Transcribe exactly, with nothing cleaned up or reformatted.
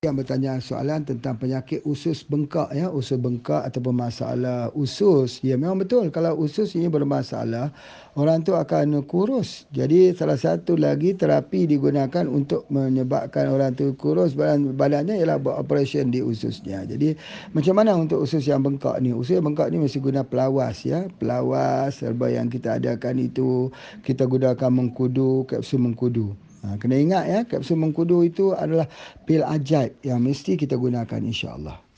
Yang bertanya soalan tentang penyakit usus bengkak ya, usus bengkak ataupun masalah usus. Ya, memang betul kalau usus ini bermasalah, orang tu akan kurus. Jadi salah satu lagi terapi digunakan untuk menyebabkan orang tu kurus badan badannya ialah buat operation di ususnya. Jadi macam mana untuk usus yang bengkak ni? Usus yang bengkak ni mesti guna pelawas ya. Pelawas serba yang kita adakan itu kita gunakan mengkudu, kapsul mengkudu. Ha, kena ingat ya, kapsul mengkudu itu adalah pil ajaib yang mesti kita gunakan insya-Allah.